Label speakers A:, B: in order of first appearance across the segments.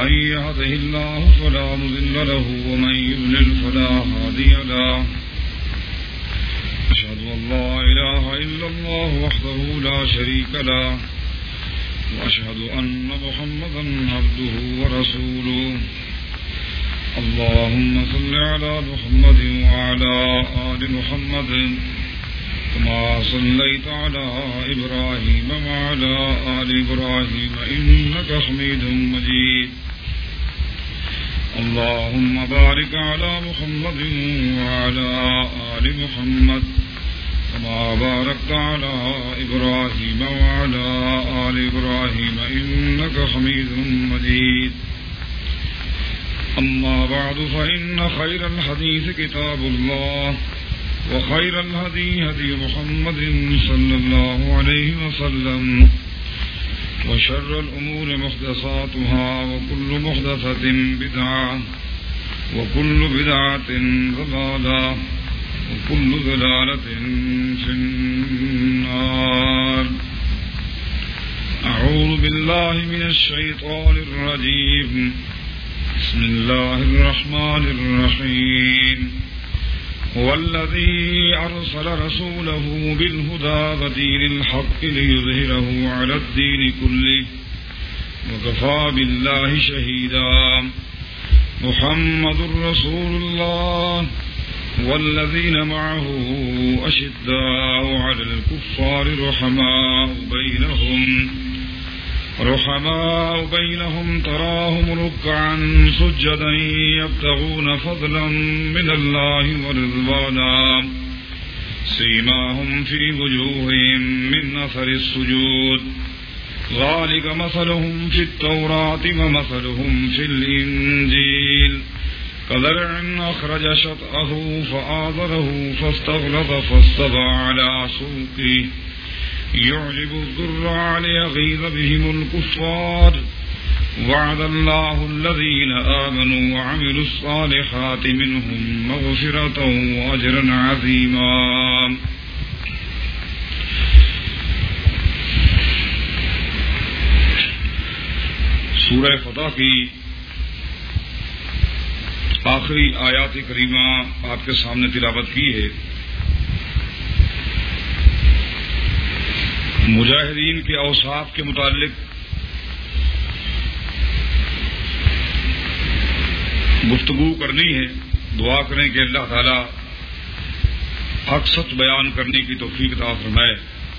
A: من يهده الله فلا مضل له ومن يضلل فلا هادي له أشهد أن لا إله إلا الله وحده لا شريك له وأشهد أن محمدا عبده ورسوله اللهم صل على محمد وعلى آل محمد كما صليت على إبراهيم وعلى آل إبراهيم إنك حميد مجيد اللهم بارك على محمد وعلى آل محمد كما باركت على إبراهيم وعلى آل إبراهيم إنك حميد مجيد أما بعد فإن خير الحديث كتاب الله وخير الهدي هدي محمد صلى الله عليه وسلم وشر الأمور محدثاتها وكل محدثة بدعة وكل بدعة ضلالة وكل ضلالة في النار أعوذ بالله من الشيطان الرجيم بسم الله الرحمن الرحيم هو الذي أرسل رسوله بالهدى ودين الحق ليظهره على الدين كله وكفى بالله شهيدا محمد رسول الله والذين معه أشداء على الكفار رحماء بينهم تراهم ركعا سجدا يبتغون فضلا من الله ورضوانا سيماهم في وجوههم من أثر السجود ذلك مثلهم في التوراة ومثلهم في الإنجيل كزرع أخرج شطأه فآزره فاستغلظ فاستوى على سوقه يعجب الزراع ليغيظ بهم الكفار وعد الله الذين آمنوا وعملوا الصالحات منهم مغفرة وأجرا عظيما. سورہ فتح کی آخری آیات کریمہ آپ کے سامنے تلاوت کی ہے. مجاہدین کے اوصاف کے متعلق گفتگو کرنی ہے. دعا کریں کہ اللہ تعالی حق سچ بیان کرنے کی توفیق عطا فرمائے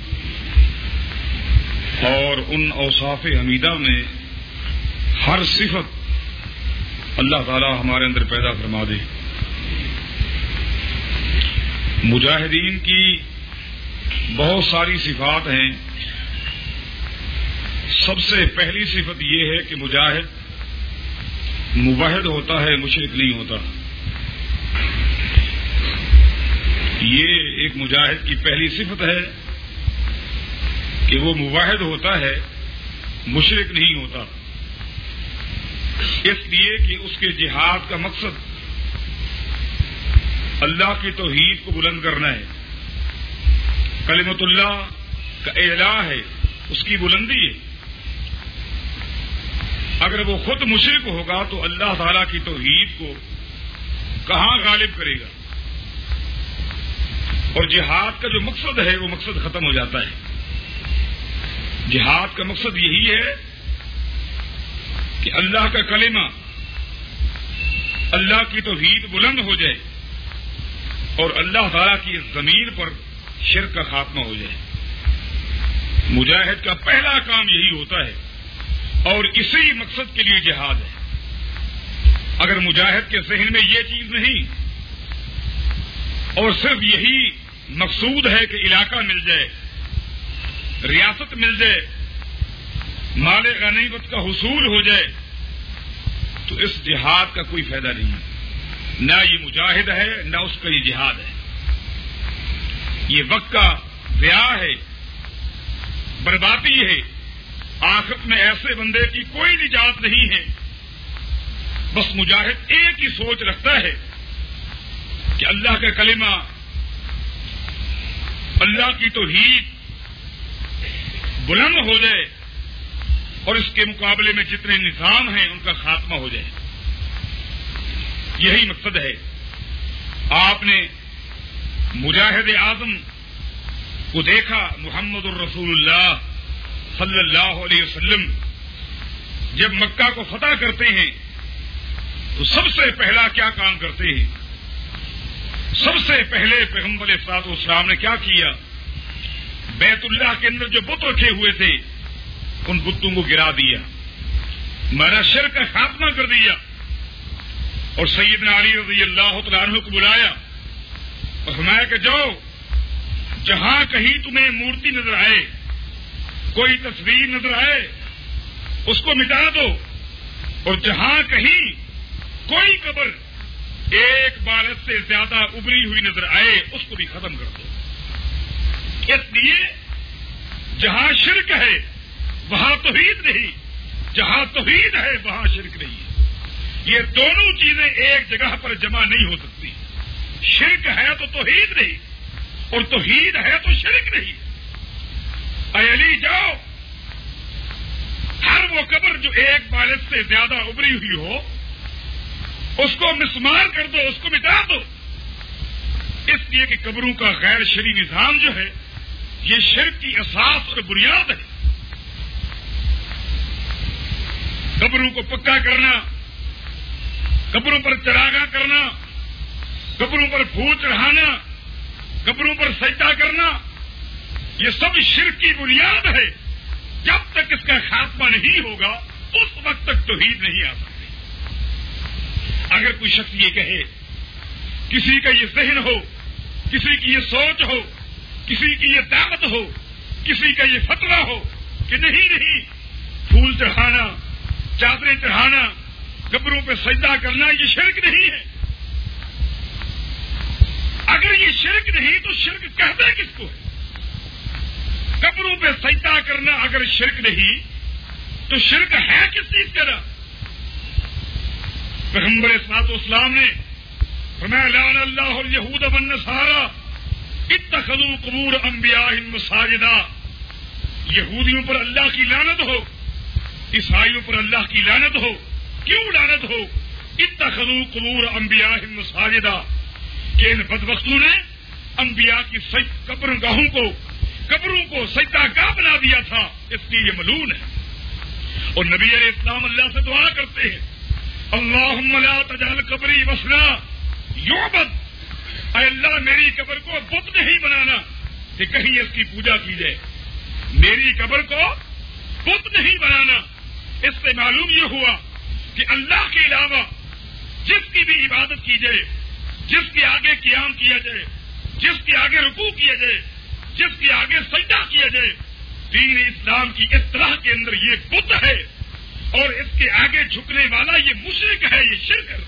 A: اور ان اوصاف حمیدہ میں ہر صفت اللہ تعالی ہمارے اندر پیدا فرما دے. مجاہدین کی بہت ساری صفات ہیں. سب سے پہلی صفت یہ ہے کہ مجاہد موحد ہوتا ہے, مشرک نہیں ہوتا. یہ ایک مجاہد کی پہلی صفت ہے کہ وہ موحد ہوتا ہے, مشرک نہیں ہوتا. اس لیے کہ اس کے جہاد کا مقصد اللہ کی توحید کو بلند کرنا ہے, کلمۃ اللہ کا اعلاء ہے, اس کی بلندی ہے. اگر وہ خود مشرک ہوگا تو اللہ تعالی کی توحید کو کہاں غالب کرے گا؟ اور جہاد کا جو مقصد ہے وہ مقصد ختم ہو جاتا ہے. جہاد کا مقصد یہی ہے کہ اللہ کا کلمہ, اللہ کی توحید بلند ہو جائے اور اللہ تعالی کی زمین پر شرک کا خاتمہ ہو جائے. مجاہد کا پہلا کام یہی ہوتا ہے اور اسی مقصد کے لیے جہاد ہے. اگر مجاہد کے ذہن میں یہ چیز نہیں اور صرف یہی مقصود ہے کہ علاقہ مل جائے, ریاست مل جائے, مال غنیمت کا حصول ہو جائے, تو اس جہاد کا کوئی فائدہ نہیں. نہ یہ مجاہد ہے نہ اس کا یہ جہاد ہے. یہ وقت کا ضیاع ہے, بربادی ہے. آخرت میں ایسے بندے کی کوئی نجات نہیں ہے. بس مجاہد ایک ہی سوچ رکھتا ہے کہ اللہ کا کلمہ, اللہ کی توحید بلند ہو جائے اور اس کے مقابلے میں جتنے نظام ہیں ان کا خاتمہ ہو جائے. یہی مقصد ہے. آپ نے مجاہد اعظم کو دیکھا محمد الرسول اللہ صلی اللہ علیہ وسلم جب مکہ کو فتح کرتے ہیں تو سب سے پہلا کیا کام کرتے ہیں؟ سب سے پہلے پیغمبر علیہ الصلوۃ والسلام نے کیا کیا؟ بیت اللہ کے اندر جو بت رکھے ہوئے تھے ان بتوں کو گرا دیا، میرا شرک کا خاتمہ کر دیا، اور سیدنا علی رضی اللہ تعالیٰ عنہ کو بلایا اور فرمایا کہ جاؤ، جہاں کہیں تمہیں مورتی نظر آئے، کوئی تصویر نظر آئے، اس کو مٹا دو، اور جہاں کہیں کوئی قبر ایک بالت سے زیادہ ابری ہوئی نظر آئے اس کو بھی ختم کر دو. اس لیے جہاں شرک ہے وہاں توحید نہیں، جہاں توحید ہے وہاں شرک نہیں. یہ دونوں چیزیں ایک جگہ پر جمع نہیں ہو سکتی. شرک ہے تو توحید نہیں، اور توحید ہے تو شرک نہیں. اے علی جاؤ، ہر وہ قبر جو ایک بالت سے زیادہ ابری ہوئی ہو اس کو مسمار کر دو، اس کو مٹا دو. اس لیے کہ قبروں کا غیر شرعی نظام جو ہے یہ شرک کی اساس اور بنیاد ہے. قبروں کو پکا کرنا، قبروں پر چراغاں کرنا، قبروں پر پھول چڑھانا، قبروں پر سجدہ کرنا، یہ سب شرک کی بنیاد ہے. جب تک اس کا خاتمہ نہیں ہوگا اس وقت تک توحید نہیں آ سکتی. اگر کوئی شخص یہ کہے، کسی کا یہ ذہن ہو، کسی کی یہ سوچ ہو، کسی کی یہ دعوت ہو، کسی کا یہ فتویٰ ہو کہ نہیں پھول چڑھانا، چادریں چڑھانا، قبروں پہ سجدہ کرنا یہ شرک نہیں ہے. اگر یہ شرک نہیں تو شرک کہتے کس کو ہے؟ قبروں پہ سجدہ کرنا اگر شرک نہیں تو شرک ہے کس چیز کا؟ پیغمبر صلی اسلام نے فرمایا لعن اللہ الیہود والنصارى اتخذوا قبور انبیاء مساجدا. یہودیوں پر اللہ کی لعنت ہو، عیسائیوں پر اللہ کی لعنت ہو. کیوں لعنت ہو؟ اتخذوا قبور انبیاء مساجدا، کہ ان بدبختوں نے انبیاء کی قبروں کو سجدہ گاہ بنا دیا تھا، اس لیے یہ ملعون ہے. اور نبی علیہ السلام اللہ سے دعا کرتے ہیں اللہم لا تجعل قبری وثنا یعبد. اے اللہ میری قبر کو بت نہیں بنانا کہ کہیں اس کی پوجا کی جائے. میری قبر کو بت نہیں بنانا. اس سے معلوم یہ ہوا کہ اللہ کے علاوہ جس کی بھی عبادت کی جائے، جس کے آگے قیام کیا جائے، جس کے آگے رکوع کیا جائے، جس کے آگے سجدہ کیا جائے، دین اسلام کی اصطلاح کے اندر یہ بت ہے، اور اس کے آگے جھکنے والا یہ مشرک ہے، یہ شرک ہے.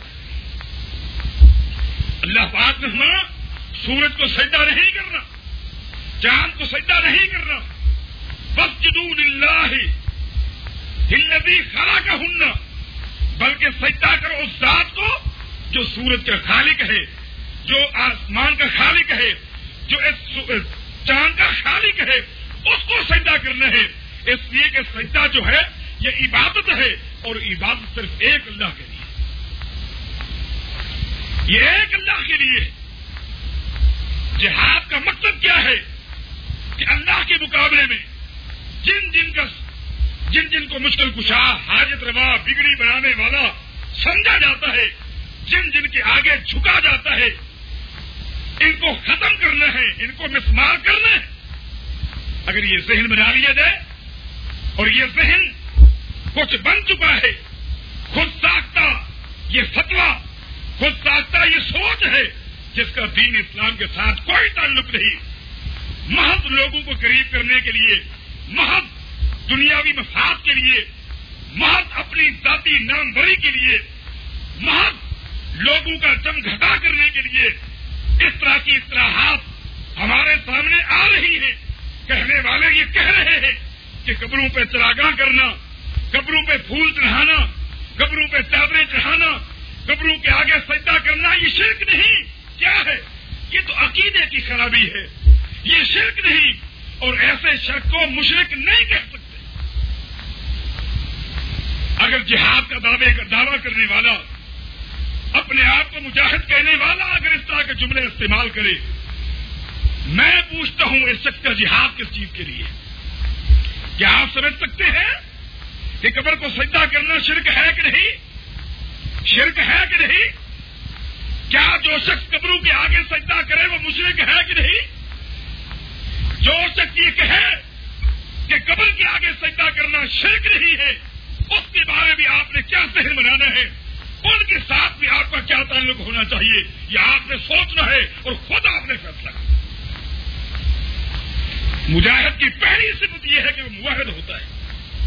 A: اللہ پاک نے فرمایا سورج کو سجدہ نہیں کرنا، چاند کو سجدہ نہیں کرنا. فاسجدوا للہ الذی خلقہن، بلکہ سجدہ کرو اس ذات کو جو سورج کا خالق ہے، جو آسمان کا خالق ہے، جو اس چاند کا خالق ہے، اس کو سجدہ کرنا ہے. اس لیے کہ سجدہ جو ہے یہ عبادت ہے، اور عبادت صرف ایک اللہ کے لیے، یہ ایک اللہ کے لیے. جہاد کا مقصد کیا ہے کہ اللہ کے مقابلے میں جن کو مشکل کشا، حاجت روا، بگڑی بنانے والا سمجھا جاتا ہے، جن کے آگے جھکا جاتا ہے، ان کو ختم کرنا ہے، ان کو مسمار کرنا ہے. اگر یہ ذہن بنا لیا جائے، اور یہ ذہن کچھ بن چکا ہے، خود ساختہ یہ فتویٰ، خود ساختہ یہ سوچ ہے جس کا دین اسلام کے ساتھ کوئی تعلق نہیں، محض لوگوں کو قریب کرنے کے لیے، محض دنیاوی مفاد کے لیے، محض اپنی ذاتی ناموری کے لیے، محض لوگوں کا جم گھٹا کرنے کے لیے اس طرح کی اصطلاحات ہمارے سامنے آ رہی ہیں. کہنے والے یہ کہہ رہے ہیں کہ قبروں پہ چراغاں کرنا، قبروں پہ پھول چڑھانا، قبروں پہ چادریں چڑھانا، قبروں کے آگے سجدہ کرنا یہ شرک نہیں. کیا ہے؟ یہ تو عقیدے کی خرابی ہے، یہ شرک نہیں. اور ایسے شرک کو مشرک نہیں کہہ سکتے. اگر جہاد کا دعویٰ کرنے والا، اپنے آپ کو مجاہد کہنے والا اگر اس طرح کے جملے استعمال کرے، میں پوچھتا ہوں اس شخص کا جہاد کس چیز کے لیے؟ کیا آپ سمجھ سکتے ہیں کہ قبر کو سجدہ کرنا شرک ہے کہ نہیں؟ شرک ہے کہ نہیں؟ کیا جو شخص قبروں کے آگے سجدہ کرے وہ مشرک ہے کہ نہیں؟ جو شخص یہ کہے کہ قبر کے آگے سجدہ کرنا شرک نہیں ہے، اس کے بارے میں آپ نے کیا ذہن بنانا ہے؟ ان کے ساتھ بھی آپ کا کیا تعلق ہونا چاہیے؟ یہ آپ نے سوچنا ہے اور خود آپ نے فیصلہ کرنا۔ مجاہد کی پہلی صفت یہ ہے کہ وہ موحد ہوتا ہے،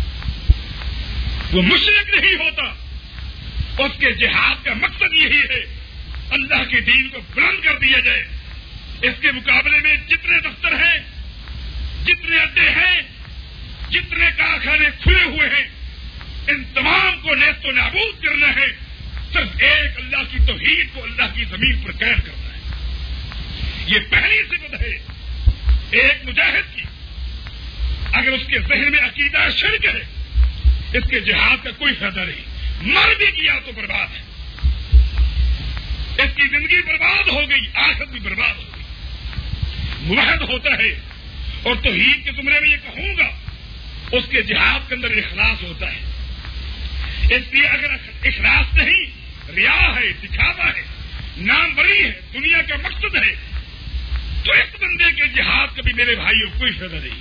A: وہ مشرک نہیں ہوتا۔ اس کے جہاد کا مقصد یہی ہے اللہ کے دین کو بلند کر دیا جائے۔ اس کے مقابلے میں جتنے دفتر ہیں، جتنے اڈے ہیں، جتنے کارخانے کھلے ہوئے ہیں، ان تمام کو نیست و نابود کرنا ہے۔ صرف ایک اللہ کی توحید کو اللہ کی زمین پر قائم کرنا ہے۔ یہ پہلی صفت ہے ایک مجاہد کی۔ اگر اس کے ذہن میں عقیدہ شرک ہے، اس کے جہاد کا کوئی فائدہ نہیں، مر بھی کیا تو برباد ہے، اس کی زندگی برباد ہو گئی، آخرت بھی برباد ہو گئی۔ موحد ہوتا ہے، اور توحید کے زمرے میں یہ کہوں گا اس کے جہاد کے اندر اخلاص ہوتا ہے۔ اس لیے اگر اخلاص نہیں، ریا ہے، دکھاوا ہے، نام بری ہے، دنیا کا مقصد ہے، تو اس بندے کے جہاد کا بھی میرے بھائیوں کوئی فائدہ نہیں۔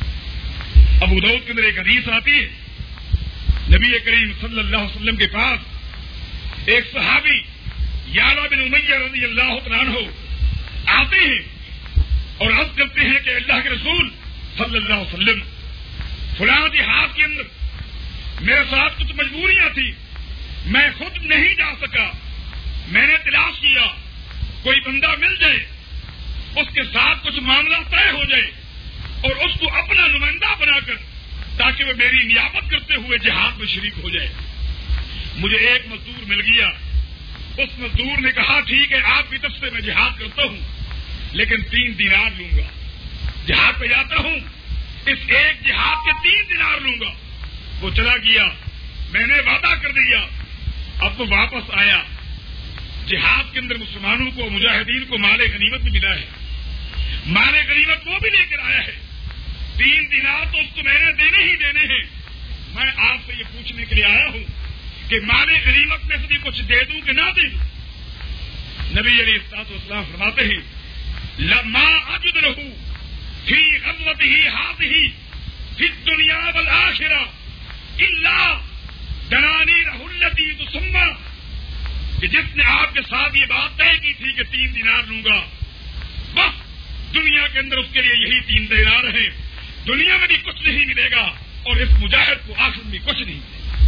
A: ابو داؤد کے اندر ایک حدیث آتی ہے، نبی کریم صلی اللہ علیہ وسلم کے پاس ایک صحابی یعلا بن امیہ رضی اللہ تعالیٰ عنہ آتے ہیں اور عرض کرتے ہیں کہ اللہ کے رسول صلی اللہ علیہ وسلم، فلاں جہاد کے اندر میرے ساتھ کچھ مجبوریاں تھی، میں خود نہیں جا سکا، میں نے تلاش کیا کوئی بندہ مل جائے، اس کے ساتھ کچھ معاملہ طے ہو جائے اور اس کو اپنا نمائندہ بنا کر تاکہ وہ میری نیابت کرتے ہوئے جہاد میں شریک ہو جائے۔ مجھے ایک مزدور مل گیا، اس مزدور نے کہا ٹھیک ہے آپ کی طرف سے میں جہاد کرتا ہوں لیکن 3 دینار لوں گا، جہاد پہ جاتا ہوں اس ایک جہاد کے 3 دینار لوں گا۔ وہ چلا گیا، میں نے وعدہ کر دیا، اب وہ واپس آیا، جہاد کے اندر مسلمانوں کو، مجاہدین کو مال غنیمت بھی ملا ہے، مال غنیمت وہ بھی لے کر آیا ہے، 3 دینار تو اس کو میں نے دینے ہی دینے ہیں۔ میں آپ سے یہ پوچھنے کے لیے آیا ہوں کہ مال غنیمت میں سے بھی کچھ دے دوں کہ نہ دے دوں؟ نبی علیہ الصلوۃ والسلام فرماتے ہیں لما اجد له فی غزوته هذه فی الدنیا والآخرہ الا دنانیرہ التی تسمى، کہ جس نے آپ کے ساتھ یہ بات طے کی تھی کہ 3 دینار لوں گا، بس دنیا کے اندر اس کے لیے یہی 3 دینار ہیں، دنیا میں بھی کچھ نہیں ملے گا اور اس مجاہد کو آخرت میں کچھ نہیں ملے گا۔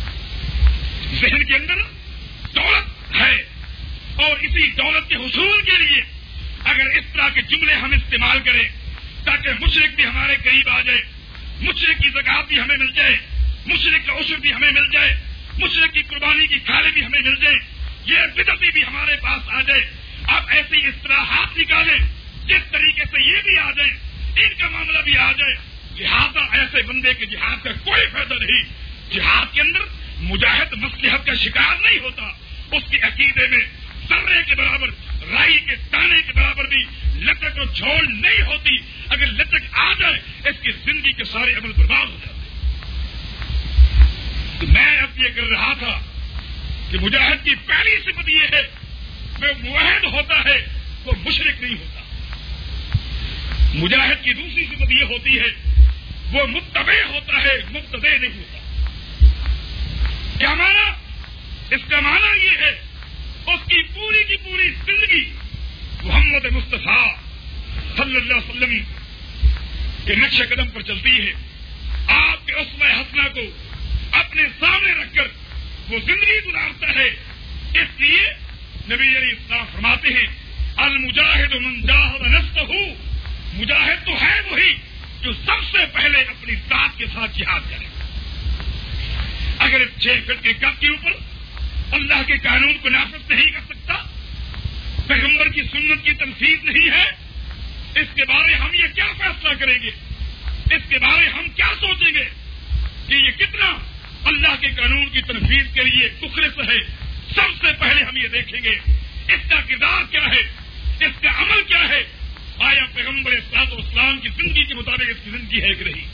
A: ذہن کے اندر دولت ہے اور اسی دولت کے حصول کے لیے اگر اس طرح کے جملے ہم استعمال کریں تاکہ مشرک بھی ہمارے قریب آ جائے، مشرک کی زکات بھی ہمیں مل جائے، مشرک کا عشر بھی ہمیں مل جائے، مشرک کی قربانی کی کھالیں بھی ہمیں مل جائے، یہ بدعتی بھی ہمارے پاس آ جائے، آپ ایسی اصطلاحات نکالیں جس طریقے سے یہ بھی آ جائے، ان کا معاملہ بھی آ جائے، لہذا ایسے بندے کے جہاد کا کوئی فائدہ نہیں۔ جہاد کے اندر مجاہد مصلحت کا شکار نہیں ہوتا، اس کے عقیدے میں ذرے کے برابر، رائی کے دانے کے برابر بھی لچک اور جھول نہیں ہوتی۔ اگر لچک آ جائے اس کی زندگی کے سارے عمل برباد ہو جاتے۔ تو میں اب یہ کر رہا تھا کہ مجاہد کی پہلی صفت یہ ہے وہ موحد ہوتا ہے، وہ مشرک نہیں ہوتا۔ مجاہد کی دوسری صفت یہ ہوتی ہے وہ متبع ہوتا ہے، مبتدع نہیں ہوتا۔ کیا معنی؟ اس کا معنی یہ ہے اس کی پوری زندگی محمد مصطفیٰ صلی اللہ علیہ وسلم کے نقش قدم پر چلتی ہے، آپ کے اسوہ حسنہ کو اپنے سامنے رکھ کر وہ زندگی گزارتا ہے۔ اس لیے نبی علیہ السلام فرماتے ہیں المجاہد من جاہد نفسہ، مجاہد تو ہے وہی جو سب سے پہلے اپنی ذات کے ساتھ جہاد کرے۔ اگر اس 6 فٹ کے کپ کے اوپر اللہ کے قانون کو نافذ نہیں کر سکتا، پیغمبر کی سنت کی تنفیذ نہیں ہے، اس کے بارے ہم یہ کیا فیصلہ کریں گے؟ اس کے بارے ہم کیا سوچیں گے کہ یہ کتنا اللہ کے قانون کی تنفیذ کے لیے مخلص ہے، سب سے پہلے ہم یہ دیکھیں گے اس کا کردار کیا ہے، اس کا عمل کیا ہے، آیا پیغمبر صلی اسلام کی زندگی کے مطابق اس کی زندگی ہے کہ نہیں۔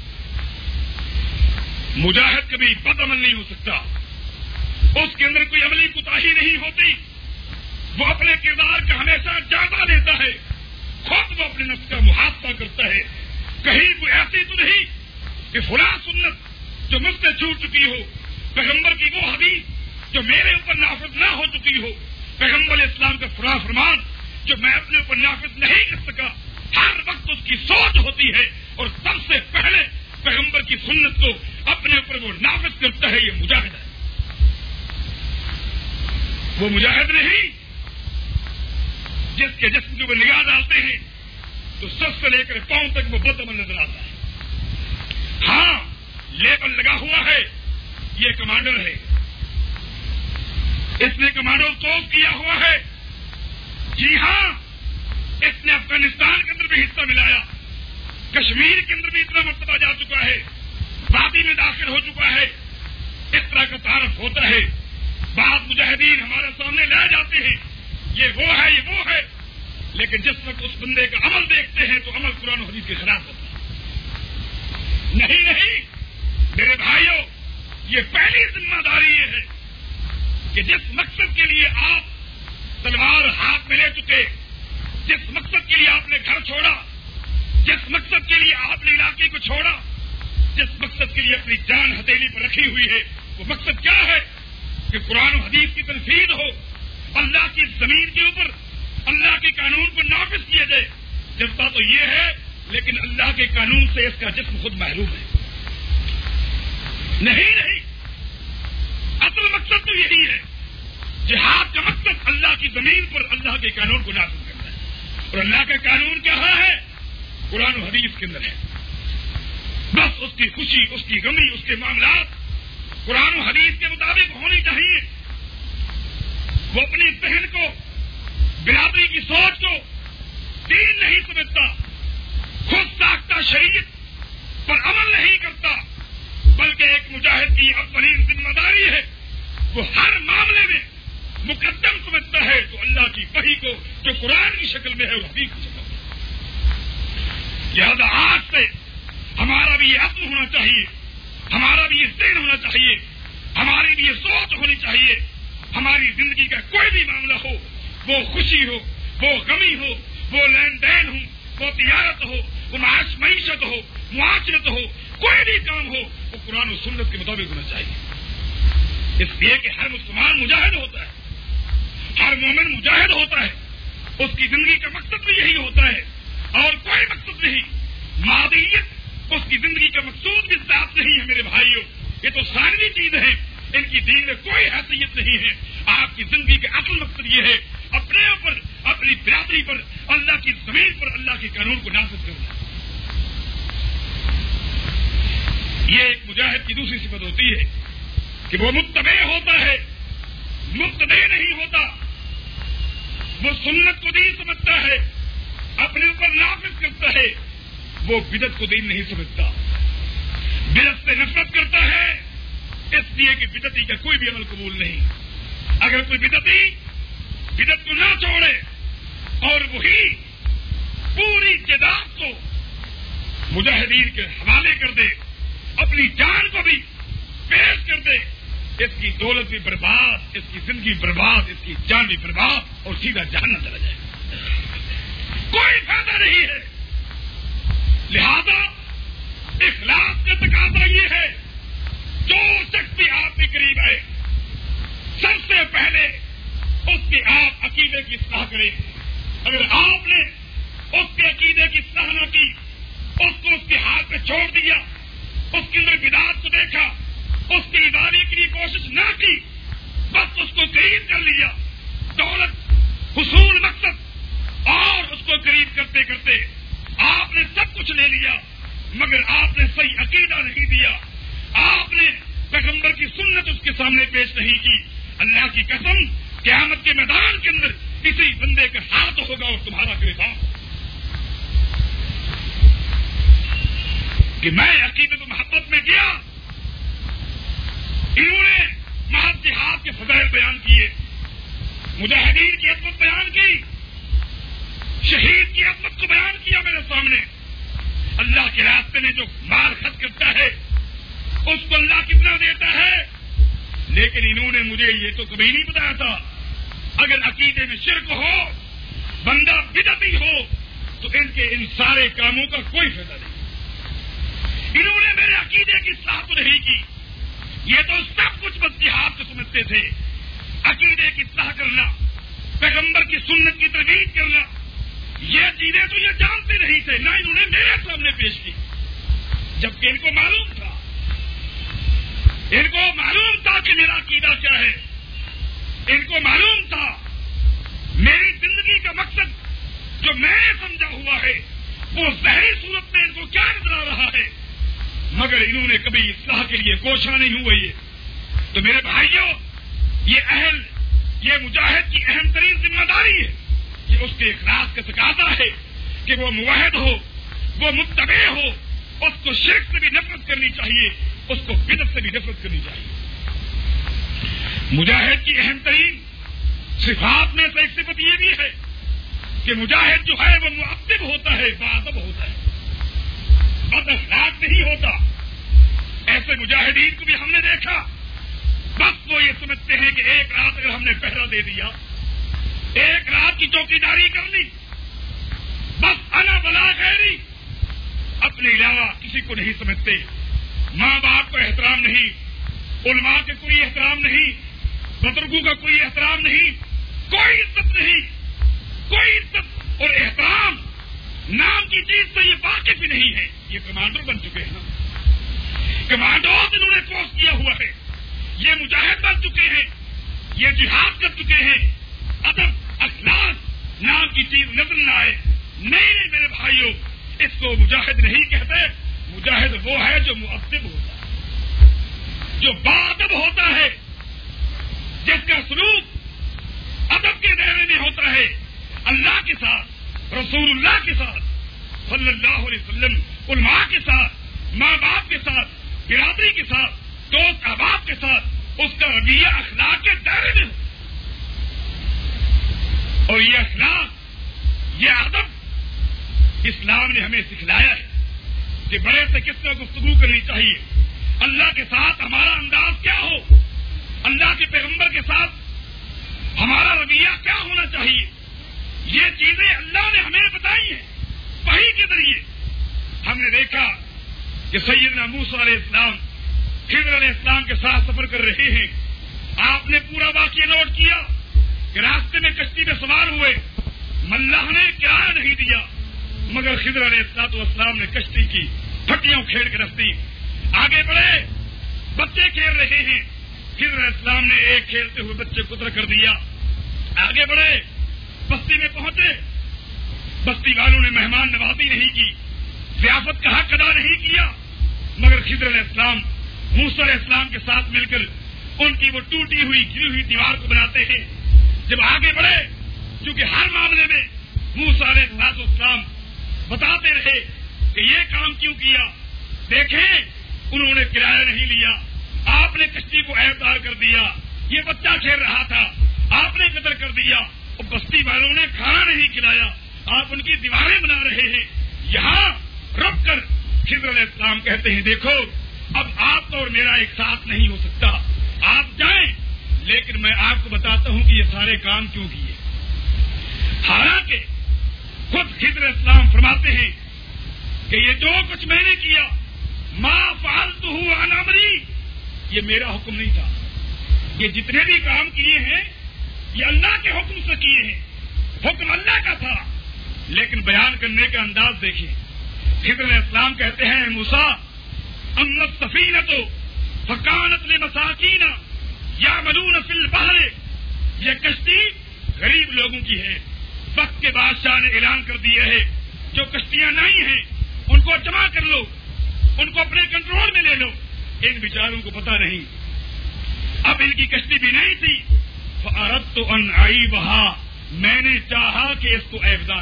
A: مجاہد کبھی بد عمل نہیں ہو سکتا، اس کے اندر کوئی عملی کوتاہی نہیں ہوتی، وہ اپنے کردار کا ہمیشہ جائزہ لیتا ہے، خود وہ اپنے نفس کا محاسبہ کرتا ہے، کہیں کوئی ایسی تو نہیں کہ فلاں سنت جو مجھ سے چھوٹ چکی ہو، پیغمبر کی وہ حدیث جو میرے اوپر نافذ نہ ہو چکی ہو، پیغمبر اسلام کا فلاں فرمان جو میں اپنے اوپر نافذ نہیں کر سکا۔ ہر وقت اس کی سوچ ہوتی ہے اور سب سے پہلے پیغمبر کی سنت کو اپنے اوپر وہ نافذ کرتا ہے، یہ مجاہد ہے۔ وہ مجاہد نہیں جس کے جسم کے اوپر نگاہ ڈالتے ہیں تو سر سے لے کر پاؤں تک وہ بد عمل نظر آتا ہے۔ ہاں لیبل لگا ہوا ہے، یہ کمانڈر ہے، اس نے کمانڈو توف کیا ہوا ہے، جی ہاں اس نے افغانستان کے اندر بھی حصہ ملایا، کشمیر کے اندر بھی اتنا مرتبہ جا چکا ہے، وادی میں داخل ہو چکا ہے، اس طرح کا تعارف ہوتا ہے۔ بعض مجاہدین ہمارے سامنے لائے جاتے ہیں، یہ وہ ہے یہ وہ ہے، لیکن جس وقت اس بندے کا عمل دیکھتے ہیں تو عمل قرآن و حدیث کے خلاف ہوتا ہے۔ نہیں میرے بھائیوں، یہ پہلی ذمہ داری یہ ہے کہ جس مقصد کے لیے آپ تلوار ہاتھ میں لے چکے، جس مقصد کے لیے آپ نے گھر چھوڑا، جس مقصد کے لیے آپ نے علاقے کو چھوڑا، جس مقصد کے لیے اپنی جان ہتھیلی پر رکھی ہوئی ہے، وہ مقصد کیا ہے کہ قرآن و حدیث کی تنفیذ ہو، اللہ کی زمین کے اوپر اللہ کے قانون کو نافذ کیا جائے۔ جذبہ تو یہ ہے، لیکن اللہ کے قانون سے اس کا جسم خود محروم ہے۔ نہیں اصل مقصد تو یہی ہے، جہاد کا مقصد اللہ کی زمین پر اللہ کے قانون کو نافذ کرنا ہے، اور اللہ کا قانون کہاں ہے؟ قرآن و حدیث کے اندر ہے۔ بس اس کی خوشی، اس کی غمی، اس کے معاملات قرآن و حدیث کے مطابق ہونی چاہیے۔ وہ اپنی ذہن کو، برادری کی سوچ کو دین نہیں سمجھتا، خود ساختہ شریعت پر عمل نہیں کرتا، بلکہ ایک مجاہد کی اولین ذمہ داری ہے وہ ہر معاملے میں مقدم سمجھتا ہے تو اللہ کی وحی کو جو قرآن کی شکل میں ہے اور حدیث کی شکل میں۔ لہذا آج سے ہمارا بھی یہ عزم ہونا چاہیے، ہمارا بھی یہ ذہن ہونا چاہیے، ہماری بھی یہ سوچ ہونی چاہیے، ہماری زندگی کا کوئی بھی معاملہ ہو، وہ خوشی ہو، وہ غمی ہو، وہ لین دین ہو، وہ تجارت ہو، وہ معیشت ہو، معاشرت ہو، کوئی بھی کام ہو، وہ قرآن و سنت کے مطابق ہونا چاہیے۔ اس لیے کہ ہر مسلمان مجاہد ہوتا ہے، ہر مومن مجاہد ہوتا ہے، اس کی زندگی کا مقصد بھی یہی ہوتا ہے اور کوئی مقصد نہیں۔ مادیت اس کی زندگی کا مقصود بھی ذات نہیں ہے میرے بھائیوں، یہ تو ثانوی چیز ہے، ان کی دین میں کوئی حیثیت نہیں ہے۔ آپ کی زندگی کا اصل مقصد یہ ہے اپنے اوپر، اپنی برادری پر، اللہ کی زمین پر اللہ کے قانون کو نافذ کرنا۔ یہ ایک مجاہد کی دوسری صفت ہوتی ہے کہ وہ متبع ہوتا ہے، مقتدی نہیں ہوتا۔ وہ سنت کو دین سمجھتا ہے، اپنے اوپر نافذ کرتا ہے، وہ بدعت کو دین نہیں سمجھتا، بدعت سے نفرت کرتا ہے، اس لیے کہ بدعتی کا کوئی بھی عمل قبول نہیں۔ اگر کوئی بدعتی بدعت کو نہ چھوڑے اور وہی پوری جائیداد کو مجاہدین کے حوالے کر دے، اپنی جان کو بھی پیش کر دے، اس کی دولت بھی برباد، اس کی زندگی برباد، اس کی جان بھی برباد اور سیدھا جہنم چلا جائے گا، کوئی فائدہ نہیں ہے۔ لہذا اخلاص کا تقاضا یہ ہے، جو شخص بھی آپ کے قریب آئے سب سے پہلے اس کے آپ عقیدے کی اصلاح کریں۔ اگر آپ نے اس کے عقیدے کی اصلاح نہ کی، اس کو اس کے ہاتھ پہ چھوڑ دیا، اس کے اندر بدعات کو دیکھا، اس کی ادارے کے لیے کوشش نہ کی، بس اس کو قریب کر لیا، دولت، حصول، مقصد، اور اس کو قریب کرتے کرتے آپ نے سب کچھ لے لیا، مگر آپ نے صحیح عقیدہ نہیں دیا، آپ نے پیغمبر کی سنت اس کے سامنے پیش نہیں کی، اللہ کی قسم قیامت کے میدان کے اندر کسی بندے کا ہاتھ ہوگا اور تمہارا گرفتار کہ میں عقیدت و محبت میں گیا، انہوں نے محض جہاد کے فضائل بیان کیے، مجاہدین کی عظمت بیان کی، شہید کی عظمت کو بیان کیا میرے سامنے۔ اللہ کے راستے میں جو مال خرچ کرتا ہے اس کو اللہ کتنا دیتا ہے، لیکن انہوں نے مجھے یہ تو کبھی نہیں بتایا تھا اگر عقیدے میں شرک ہو، بندہ بدعتی ہو، تو ان کے ان سارے کاموں کا کوئی فائدہ نہیں۔ انہوں نے میرے عقیدے کی اصلاح تو نہیں کی، یہ تو سب کچھ بس جہاد کو سمجھتے تھے۔ عقیدے کی اصلاح کرنا، پیغمبر کی سنت کی ترویج کرنا، یہ چیزیں تو یہ جانتے نہیں تھے، نہ انہوں نے میرے سامنے پیش کی، جبکہ ان کو معلوم تھا، ان کو معلوم تھا کہ میرا عقیدہ کیا ہے، ان کو معلوم تھا میری زندگی کا مقصد جو میں نے سمجھا ہوا ہے وہ ظاہری صورت میں ان کو کیا نظر آ رہا ہے، مگر انہوں نے کبھی اصلاح کے لیے کوشاں نہیں ہوئی۔ تو میرے بھائیوں، یہ مجاہد کی اہم ترین ذمہ داری ہے کہ اس کے اخلاص کا تقاضا ہے کہ وہ موحد ہو، وہ متبع ہو، اس کو شرک سے بھی نفرت کرنی چاہیے، اس کو بدعت سے بھی نفرت کرنی چاہیے۔ مجاہد کی اہم ترین صفات میں سے ایک صفت یہ بھی ہے کہ مجاہد جو ہے وہ مؤدب ہوتا ہے، باادب ہوتا ہے، بد اخلاق نہیں ہوتا۔ ایسے مجاہدین کو بھی ہم نے دیکھا، بس وہ یہ سمجھتے ہیں کہ ایک رات اگر ہم نے پہرا دے دیا، ایک رات کی چوکیداری کر لی، بس انا ولا غیری، اپنے علاوہ کسی کو نہیں سمجھتے، ماں باپ کو احترام نہیں، علماء کے کوئی احترام نہیں، بزرگوں کا کوئی احترام نہیں، کوئی عزت نہیں، کوئی عزت اور احترام نام کی چیز سے یہ واقف ہی نہیں ہے۔ یہ کمانڈر بن چکے ہیں، کمانڈوز انہوں نے پوسٹ کیا ہوا ہے، یہ مجاہد بن چکے ہیں، یہ جہاد کر چکے ہیں، ادب اخلاق نام کی چیز نظر نہ آئے۔ نہیں میرے بھائیوں، اس کو مجاہد نہیں کہتے، مجاہد وہ ہے جو مؤدب ہوتا ہے، جو باادب ہوتا ہے، جس کا سلوک ادب کے دائرے میں ہوتا ہے، اللہ کے ساتھ، رسول اللہ کے ساتھ صلی اللہ علیہ وسلم، علماء کے ساتھ، ماں باپ کے ساتھ، برادری کے ساتھ، دوست احباب کے ساتھ، اس کا رویہ اخلاق کے دائرے میں ہوتا ہے۔ اور یہ اخلاق، یہ ادب اسلام نے ہمیں سکھلایا ہے کہ بڑے سے کس طرح گفتگو کرنی چاہیے، اللہ کے ساتھ ہمارا انداز کیا ہو، اللہ کے پیغمبر کے ساتھ ہمارا رویہ کیا ہونا چاہیے، یہ چیزیں اللہ نے ہمیں بتائی ہیں وحی کے ذریعے۔ ہم نے دیکھا کہ سیدنا موسیٰ علیہ السلام خضر علیہ السلام کے ساتھ سفر کر رہے ہیں، آپ نے پورا واقعہ نوٹ کیا کہ راستے میں کشتی میں سوار ہوئے، ملاح نے کرایہ نہیں دیا، مگر خضر علیہ السلام نے کشتی کی پھٹیاں کھیڑ کے رکھ دی۔ آگے بڑھے، بچے کھیل رہے ہیں، خضر علیہ السلام نے ایک کھیلتے ہوئے بچے کو قتل کر دیا۔ آگے بڑھے، بستی میں پہنچے، بستی والوں نے مہمان نوازی نہیں کی، ضیافت کا حق ادا نہیں کیا، مگر خضر علیہ السلام موسیٰ علیہ السلام کے ساتھ مل کر ان کی وہ ٹوٹی ہوئی گری ہوئی دیوار کو بناتے ہیں۔ جب آگے بڑھے، چونکہ ہر معاملے میں موسیٰ علیہ السلام بتاتے رہے کہ یہ کام کیوں کیا، دیکھیں انہوں نے کرایہ نہیں لیا، آپ نے کشتی کو عیبدار کر دیا، یہ بچہ کھیل رہا تھا، آپ نے قتل کر دیا، اور بستی والوں نے کھانا نہیں کھلایا، آپ ان کی دیواریں بنا رہے ہیں۔ یہاں رک کر خضر علیہ السلام کہتے ہیں دیکھو اب آپ کا اور میرا ایک ساتھ نہیں ہو سکتا، آپ جائیں، لیکن میں آپ کو بتاتا ہوں کہ یہ سارے کام کیوں کیے۔ حالانکہ خود خضر علیہ السلام فرماتے ہیں کہ یہ جو کچھ میں نے کیا، ما فعلتہ عن امری، یہ میرا حکم نہیں تھا، یہ جتنے بھی کام کیے ہیں یہ اللہ کے حکم سے کیے ہیں، حکم اللہ کا تھا، لیکن بیان کرنے کا انداز دیکھیں۔ خضر علیہ السلام کہتے ہیں موسیٰ اما السفینۃ فکانت لمساکین یعملون فی البحر، یہ کشتی غریب لوگوں کی ہے، وقت کے بادشاہ نے اعلان کر دیا ہے جو کشتیاں نہیں ہیں ان کو جمع کر لو، ان کو اپنے کنٹرول میں لے لو۔ ان بیچاروں کو پتہ نہیں، اب ان کی کشتی بھی نہیں تھی، فأردت ان اعیبھا، میں نے چاہا کہ اس کو عیبدار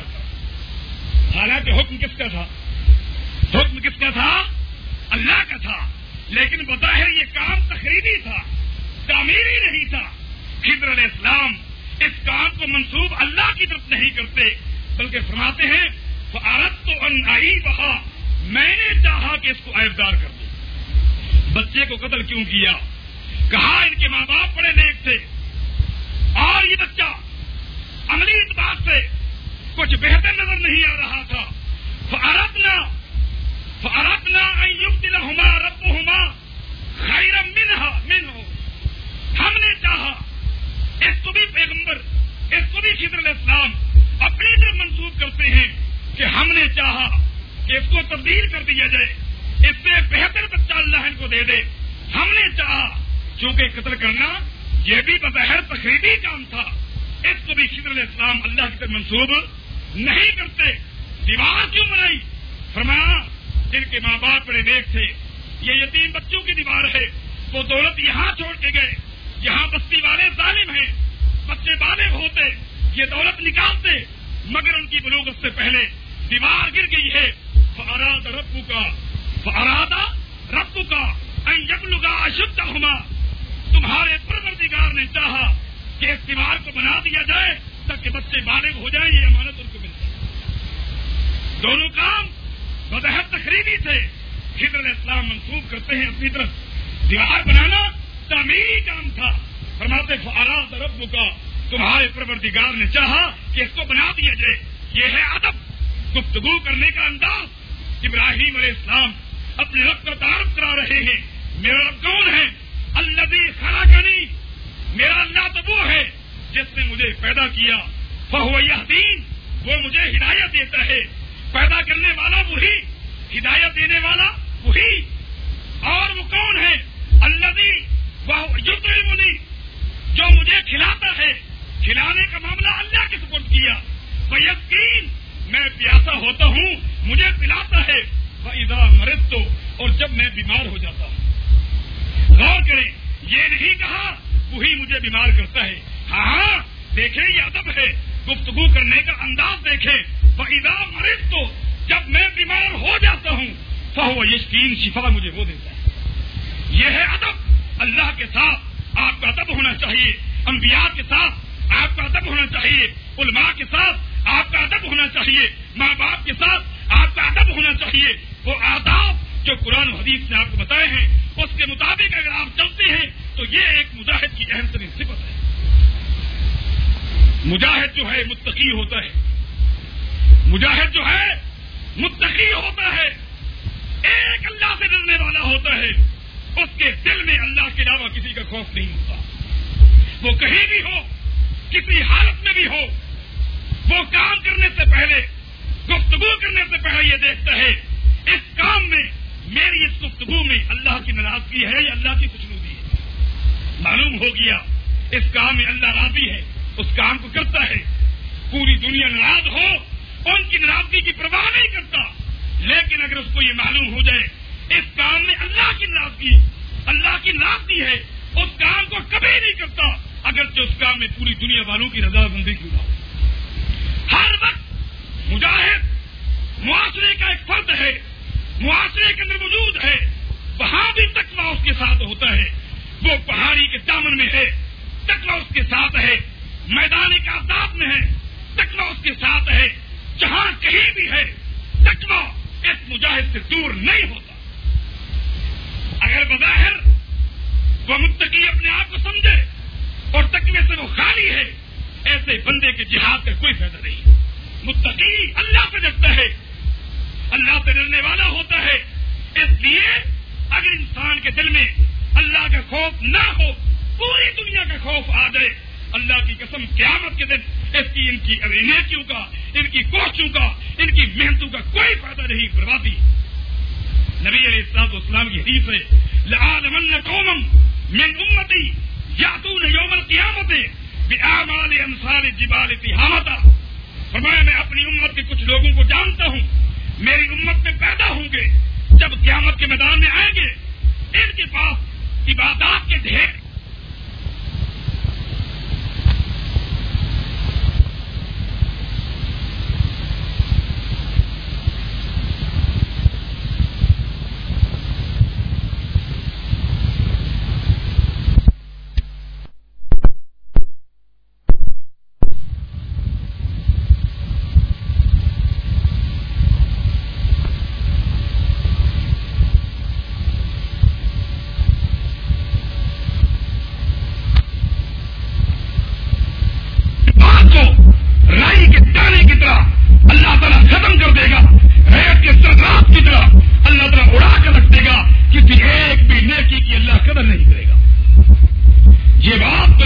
A: کروں، حالانکہ حکم کس کا تھا؟ حکم کس کا تھا؟ اللہ کا تھا، لیکن بظاہر یہ کام تخریبی تھا، تعمیری نہیں تھا۔ خضر علیہ السلام اس کام کو منسوب اللہ کی طرف نہیں کرتے، بلکہ فرماتے ہیں فَأَرَدْتُ أَنْ أَعِيبَهَا، میں نے چاہا کہ اس کو عیبدار کر دوں۔ بچے کو قتل کیوں کیا؟ کہا ان کے ماں باپ بڑے نیک تھے اور یہ بچہ عملی اعتبار سے کچھ بہتر نظر نہیں آ رہا تھا۔ فَأَرَدْنَا أَن يُبْدِلَهُمَا رَبُّهُمَا خَيْرًا مِنْهَا، ہم نے چاہا، اس کو بھی پیغمبر، اس کو بھی خضر علیہ السلام اپنی طرف منسوب کرتے ہیں کہ ہم نے چاہا کہ اس کو تبدیل کر دیا جائے، اس سے بہتر بچہ اللہ ان کو دے دے۔ ہم نے چاہا، چونکہ قتل کرنا یہ بھی بظاہر تخریبی کام تھا، اس کو بھی خضر علیہ السلام اللہ کی طرف منسوب نہیں کرتے۔ دیوار کیوں بنائی؟ فرمایا جن کے ماں باپ بڑے نیک تھے، یہ یتیم بچوں کی دیوار ہے، وہ دولت یہاں چھوڑ کے گئے، یہاں بستی والے ظالم ہیں، بچے بالغ ہوتے یہ دولت نکالتے، مگر ان کی بلوغت سے پہلے دیوار گر گئی ہے۔ فَأَرَادَ رَبُّكَ أَن يَبْلُغَا أَشُدَّهُمَا، تمہارے پروردگار نے چاہا کہ اس دیوار کو بنا دیا جائے تاکہ بچے بالغ ہو جائیں، یہ امانت ان کو مل جائے۔ دونوں کام بظاہر تخریبی تھے، خضر علیہ السلام منسوب کرتے ہیں اپنی طرف، دیوار بنانا تعمیری کام تھا۔ فرماتے فَأَرَادَ رَبُّكَ، تمہارے پروردگار نے چاہا کہ اس کو بنا دیا جائے۔ یہ ہے ادب، گفتگو کرنے کا انداز۔ ابراہیم علیہ السلام اپنے رب کا تعارف کرا رہے ہیں، میرا رب کون ہے؟ الذی خلقنی، میرا اللہ تو وہ ہے جس نے مجھے پیدا کیا، فہو یہدین، وہ مجھے ہدایت دیتا ہے۔ پیدا کرنے والا وہی، ہدایت دینے والا وہی، اور وہ کون ہے؟ الذی وہو یطعمنی، جو مجھے کھلاتا ہے، کھلانے کا معاملہ اللہ کے سپرد کیا۔ ویسقین، میں پیاسا ہوتا ہوں مجھے پلاتا ہے۔ وَإِذَا مَرِضْتُ، اور جب میں بیمار ہو جاتا ہوں۔ غور کریں، یہ نہیں کہا وہی مجھے بیمار کرتا ہے۔ ہاں دیکھیں یہ ادب ہے، گفتگو کرنے کا انداز دیکھیں۔ وَإِذَا مَرِضْتُ، جب میں بیمار ہو جاتا ہوں، فَهُوَ يَشْفِينِ، شفا مجھے وہ دیتا ہے۔ یہ ہے ادب، اللہ کے ساتھ آپ کا ادب ہونا چاہیے، انبیاء کے ساتھ آپ کا ادب ہونا چاہیے، علماء کے ساتھ آپ کا ادب ہونا چاہیے، ماں باپ کے ساتھ آپ کا ادب ہونا چاہیے۔ وہ آداب جو قرآن و حدیث نے آپ کو بتائے ہیں اس کے مطابق اگر آپ چلتے ہیں تو یہ ایک مجاہد کی اہم ترین صفت ہے۔ مجاہد جو ہے متقی ہوتا ہے، مجاہد جو ہے متقی ہوتا ہے، ایک اللہ سے ڈرنے والا ہوتا ہے، اس کے دل میں اللہ کے علاوہ کسی کا خوف نہیں ہوتا۔ وہ کہیں بھی ہو، کسی حالت میں بھی ہو، وہ کام کرنے سے پہلے، گفتگو کرنے سے پہلے یہ دیکھتا ہے اس کام میں، میری اس گفتگو میں اللہ کی ناراضگی ہے یا اللہ کی خوشنودی ہے۔ معلوم ہو گیا اس کام میں اللہ راضی ہے، اس کام کو کرتا ہے۔ پوری دنیا ناراض ہو، ان کی ناراضگی کی پرواہ نہیں کرتا، لیکن اگر اس کو یہ معلوم ہو جائے اس کام میں اللہ کی ناراضگی ہے، اس کام کو کبھی نہیں کرتا، اگرچہ اس کام میں پوری دنیا والوں کی رضامندی کیوں نہ ہو۔ ہر وقت مجاہد معاشرے کا ایک فرد ہے، معاشرے کے اندر موجود ہے، وہاں بھی تقویٰ اس کے ساتھ ہوتا ہے۔ وہ پہاڑی کے دامن میں ہے، تقویٰ اس کے ساتھ ہے، میدان کاذاب میں ہے، تقویٰ اس کے ساتھ ہے، جہاں کہیں بھی ہے، تقویٰ اس مجاہد سے دور نہیں ہوتا۔ اگر بظاہر وہ متقی اپنے آپ کو سمجھے اور تقوی سے وہ خالی ہے، ایسے بندے کے جہاد کا کوئی فائدہ نہیں۔ متقی اللہ سے ڈرتا ہے، اللہ سے ڈرنے والا ہوتا ہے۔ اس لیے اگر انسان کے دل میں اللہ کا خوف نہ ہو، پوری دنیا کا خوف آ جائے، اللہ کی قسم قیامت کے دن ان کی نیکیوں کا، ان کی کوششوں کا، ان کی محنتوں کا کوئی فائدہ نہیں، بربادی۔ نبی علیہ الصلوۃ والسلام کی حدیث ہے لَأَعْلَمَنَّ قَوْمًا مِنْ أُمَّتِي يَأْتُونَ يَوْمَ الْقِيَامَةِ بِأَعْمَالِ أَمْثَالِ الْجِبَالِ تِهَامَةً۔ فرمایا میں اپنی امت کے کچھ لوگوں کو جانتا ہوں، میری امت میں پیدا ہوں گے، جب قیامت کے میدان میں آئیں گے ان کے پاس عبادات کے ڈھیر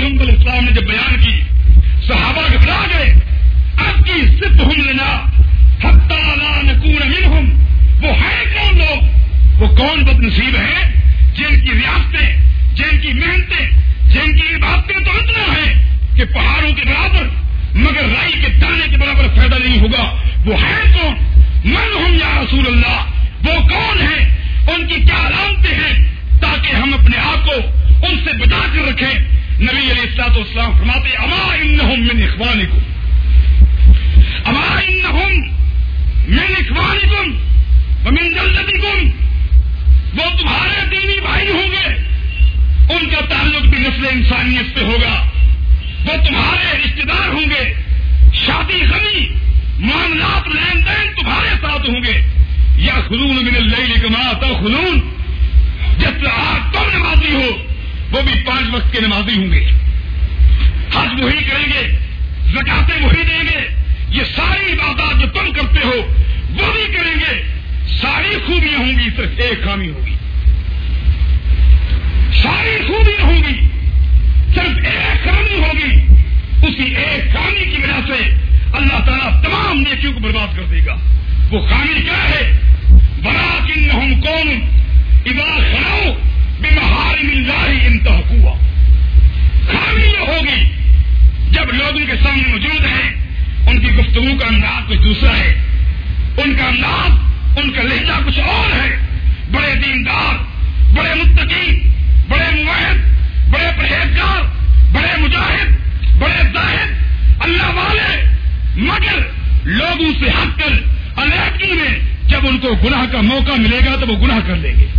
A: محمد السلام نے جب بیان کی صحابہ گھبرا گئے. اب کی صفہم لنا حتی لا نکون منہم. وہ ہیں کون لوگ؟ وہ کون بد نصیب ہیں جن کی ریاستیں، جن کی محنتیں، جن کی عبادتیں تو اتنا ہے کہ پہاڑوں کے برابر مگر رائی کے دانے کے برابر فائدہ نہیں ہوگا. وہ ہیں کون؟ من ہم یا رسول اللہ. وہ کون ہیں؟ ان کی کیا علامتیں ہیں تاکہ ہم اپنے آپ کو ان سے بچا کر رکھیں. نبی علیہ الصلوۃ والسلام فرماتے اما انہم من اخوانکم، اما انہم من اخوانکم ومن جلدتکم. وہ تمہارے دینی بھائی ہوں گے، ان کا تعلق بھی نسل انسانیت سے ہوگا. وہ تمہارے رشتے دار ہوں گے، شادی غمی معاملات لین دین تمہارے ساتھ ہوں گے. یأخذون من اللیل کما تأخذون. جس طرح تم نمازی ہو وہ بھی 5 وقت کے نمازی ہوں گے. حج وہی کریں گے، زکاتیں وہی دیں گے. یہ ساری عبادات جو تم کرتے ہو وہ بھی کریں گے. ساری خوبیاں ہوں گی، صرف ایک خامی ہوگی. ساری خوبیاں ہوں گی، صرف ایک خامی ہوگی. اسی ایک خامی کی وجہ سے اللہ تعالیٰ تمام نیکیوں کو برباد کر دے گا. وہ خامی کیا ہے؟ وَلَٰكِنَّهُمْ قَوْمٌ إِذَا خَلَوْا بِمَحَارِمِ اللَّهِ انتهكُوهَا. خامی یہ ہوگی جب لوگ ان کے سامنے موجود ہیں، ان کی گفتگو کا انداز کچھ دوسرا ہے، ان کا انداز، ان کا لہجہ کچھ اور ہے. بڑے دیندار، بڑے متقی، بڑے موحد، بڑے پرہیزگار، بڑے مجاہد، بڑے زاہد، اللہ والے، مگر لوگوں سے ہٹ کر علیحدگی میں جب ان کو گناہ کا موقع ملے گا تو وہ گناہ کر لیں گے.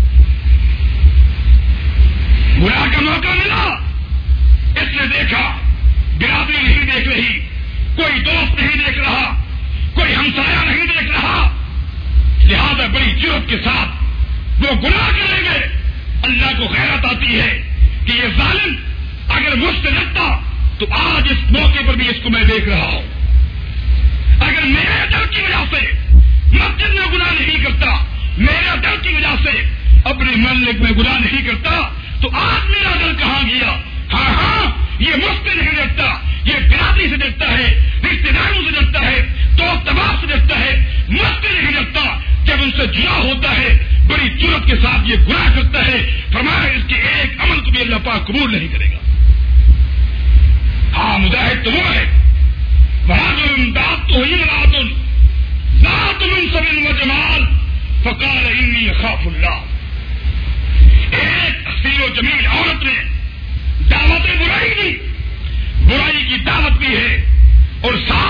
A: گناہ کا موقع ملا، اس نے دیکھا برادری نہیں دیکھ رہی، کوئی دوست نہیں دیکھ رہا، کوئی ہمسایہ نہیں دیکھ رہا، لہذا بڑی جرأت کے ساتھ وہ گناہ کریں گے. اللہ کو غیرت آتی ہے کہ یہ ظالم اگر مجھ سے لڑتا تو آج اس موقع پر بھی اس کو میں دیکھ رہا ہوں. اگر میرے ڈر کی وجہ سے مسجد میں گناہ نہیں کرتا، میرے ڈر کی وجہ سے اپنے ملک میں گناہ نہیں کرتا تو آج میرا ڈر کہاں گیا؟ ہاں یہ مجھ سے نہیں ڈرتا، یہ برادری سے ڈرتا ہے، رشتے داروں سے ڈرتا ہے، دوست احباب سے ڈرتا ہے، مجھ سے نہیں ڈرتا. جب ان سے جڑا ہوتا ہے بڑی جرأت کے ساتھ یہ گناہ کرتا ہے. فرمایا اس کے ایک عمل کو بھی اللہ پاک قبول نہیں کرے گا. ہاں مجاہد تو وہ ہے، وَرَجُلٌ دَعَتْهُ امْرَأَةٌ ذَاتُ مَنْصَبٍ وَجَمَالٍ فَقَالَ إِنِّي أَخَافُ اللَّهَ. ایک حسین و جمیل عورت نے دعوت برائی دی، برائی کی دعوت بھی ہے اور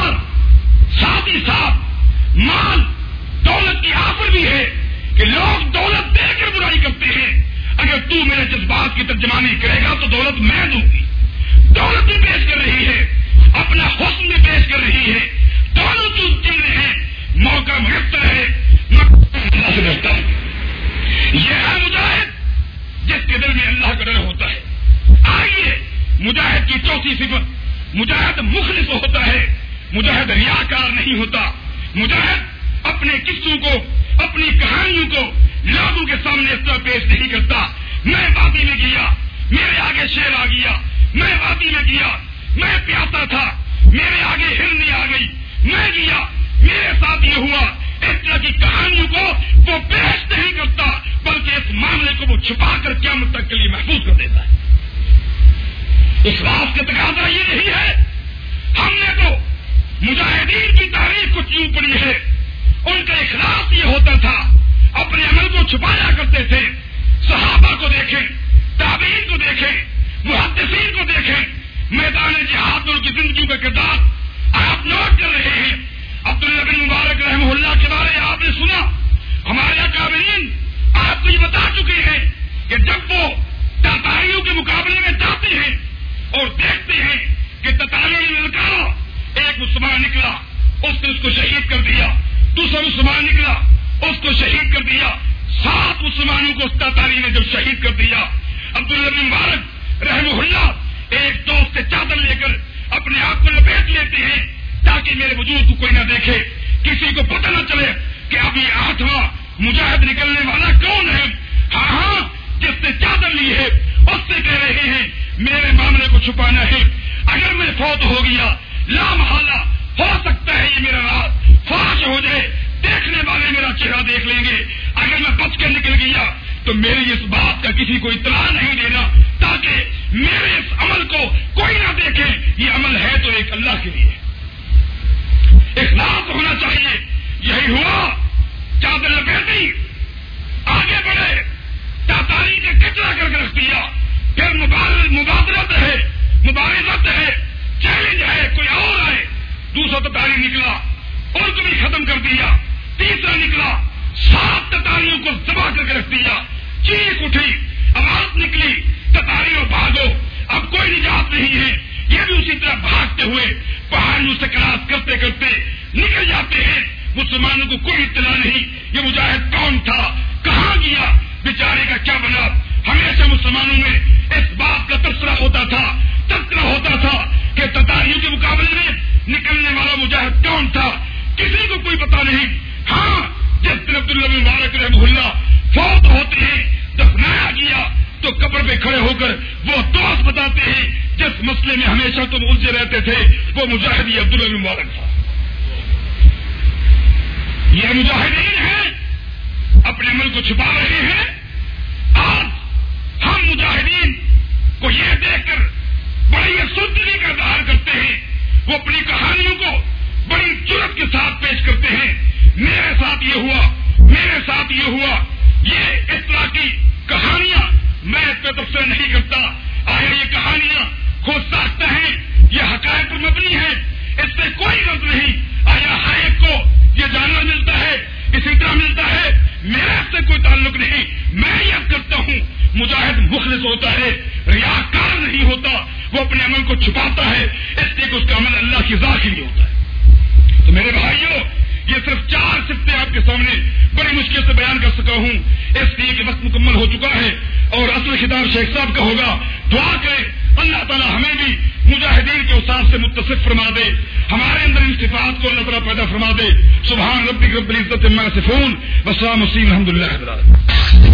A: ساتھ ہی ساتھ مال دولت کی آفر بھی ہے کہ لوگ دولت دے کر برائی کرتے ہیں. اگر تو میرے جذبات کی ترجمانی کرے گا تو دولت میں دوں گی. دولت بھی پیش کر رہی ہے، اپنا حسن بھی پیش کر رہی ہے، دونوں چیزیں ہیں. موقع میسر ہے، اللہ سے ڈرتا ہے. یہ ہے مجاہد جس کے دل میں اللہ کا ڈر ہوتا ہے. آئیے مجاہد کی چوتھی صفت، مجاہد مخلص ہوتا ہے، مجاہد ریاکار نہیں ہوتا. مجاہد اپنے قصوں کو، اپنی کہانیوں کو لوگوں کے سامنے اس طرح پیش نہیں کرتا. میں وادی میں گیا، میرے آگے شیر آ گیا، میں وادی میں گیا، میں پیاسا تھا، میرے آگے ہرنی آ گئی، میں گیا، میرے ساتھ یہ ہوا. اس طرح کی کہانیوں کو وہ پیش نہیں کرتا بلکہ اس معاملے کو وہ چھپا کر قیامت تک کے لیے محفوظ کر دیتا ہے. اس بات کا تقاضا یہ نہیں ہے. ہم نے تو مجاہدین کی تاریخ کو کیوں پڑھی ہے؟ ان کا اخلاص یہ ہوتا تھا، اپنے عمل کو چھپایا کرتے تھے. صحابہ کو دیکھیں، تابعین کو دیکھیں، محدثین کو دیکھیں، میدان جہاد میں ان کی زندگی کا کردار آپ نوٹ کر رہے ہیں. عبداللہ بن مبارک رحمہ اللہ کے بارے آپ نے سنا. ہمارے اکابرین آپ کو یہ بتا چکے ہیں کہ جب وہ تاتاریوں کے مقابلے میں جاتے ہیں اور دیکھتے ہیں کہ تتاریوں نے للکارا، ایک مسلمان نکلا، اس نے اس کو شہید کر دیا. دوسرا مسلمان نکلا، اس کو شہید کر دیا. 7 مسلمانوں کو اس تاتاری نے جب شہید کر دیا، عبداللہ بن مبارک رحمہ اللہ ایک دوست سے چادر لے کر اپنے آپ کو لپیٹ لیتے ہیں تاکہ میرے وجود کو کوئی نہ دیکھے، کسی کو پتہ نہ چلے کہ اب یہ 8واں مجاہد نکلنے والا کون ہے. ہاں جس نے چادر لی ہے اس سے کہہ رہے ہیں میرے معاملے کو چھپانا ہے. اگر میں فوت ہو گیا لا محالہ ہو سکتا ہے یہ میرا راز فاش ہو جائے, دیکھنے والے میرا چہرہ دیکھ لیں گے. اگر میں بچ کے نکل گیا تو میری اس بات کا کسی کو اطلاع نہیں دینا, تاکہ میرے اس عمل کو کوئی نہ دیکھے. یہ عمل ہے تو ایک اللہ کے لیے, اخلاص ہونا چاہیے. یہی ہوا, چادر لپیٹی, آگے بڑھے, تاتاری کے کچرا کر کے رکھ دیا. پھر مبادرت ہے, مبارزت ہے, چیلنج ہے, کوئی اور آئے. دوسرا تتاری نکلا, اور کو بھی ختم کر دیا. تیسرا نکلا, 7 تتاریوں کو دبا کر کے رکھ دیا. چیخ اٹھی, آواز نکلی, تتاریوں بھاگو, اب کوئی نجات نہیں ہے. یہ بھی اسی طرح بھاگتے ہوئے پہاڑیوں سے کراس کرتے کرتے نکل جاتے ہیں. مسلمانوں کو کوئی اطلاع نہیں یہ مجاہد کون تھا, کہاں گیا, بیچارے کا کیا بنا. ہمیشہ مسلمانوں میں اس بات کا تذکرہ ہوتا تھا کہ تتاریوں کے مقابلے میں نکلنے والا مجاہد کون تھا. کسی کو کوئی پتا نہیں. ہاں, جس دن عبداللہ بن مبارک رحمہ اللہ فوت ہوتے ہیں, دفنایا گیا, تو قبر پہ کھڑے ہو کر وہ دوست بتاتے ہیں جس مسئلے میں ہمیشہ تم الجھے رہتے تھے وہ مجاہد یہ عبداللہ بن مبارک تھا. یہ مجاہدین ہیں, اپنے عمل کو چھپا رہے ہیں. آج ہم مجاہدین کو یہ دیکھ کر بڑی سنجیدگی کا اظہار کرتے ہیں. وہ اپنی کہانیوں کو بڑی جرأت کے ساتھ پیش کرتے ہیں. میرے ساتھ یہ ہوا, میرے ساتھ یہ ہوا. یہ اس طرح کی کہانیاں میں اس پہ تبصرہ نہیں کرتا. آیا یہ کہانیاں خود ساختہ ہیں, یہ حقائق پر مبنی ہیں, اس سے کوئی غلط نہیں. آیا حائق کو یہ جاننا ملتا ہے, اسی طرح ملتا ہے, میرا اس سے کوئی تعلق نہیں. میں یاد کرتا ہوں مجاہد مخلص ہوتا ہے, ریاکار نہیں ہوتا. وہ اپنے عمل کو چھپاتا ہے, اس لیے کہ اس کا عمل اللہ کی ذات کے لیے ہوتا ہے. تو میرے بھائیوں, یہ صرف 4 سفتے آپ کے سامنے بڑی مشکل سے بیان کر سکا ہوں, اس لیے کہ وقت مکمل ہو چکا ہے اور اصل خطاب شیخ صاحب کا ہوگا. دعا کریں اللہ تعالیٰ ہمیں بھی مجاہدین کے اوصاف سے متصف فرما دے, ہمارے اندر ان صفات کو اللہ تعالیٰ پیدا فرما دے. سبحان ربک رب العزت عما یصفون وسلام الحمد للہ رب العالمین.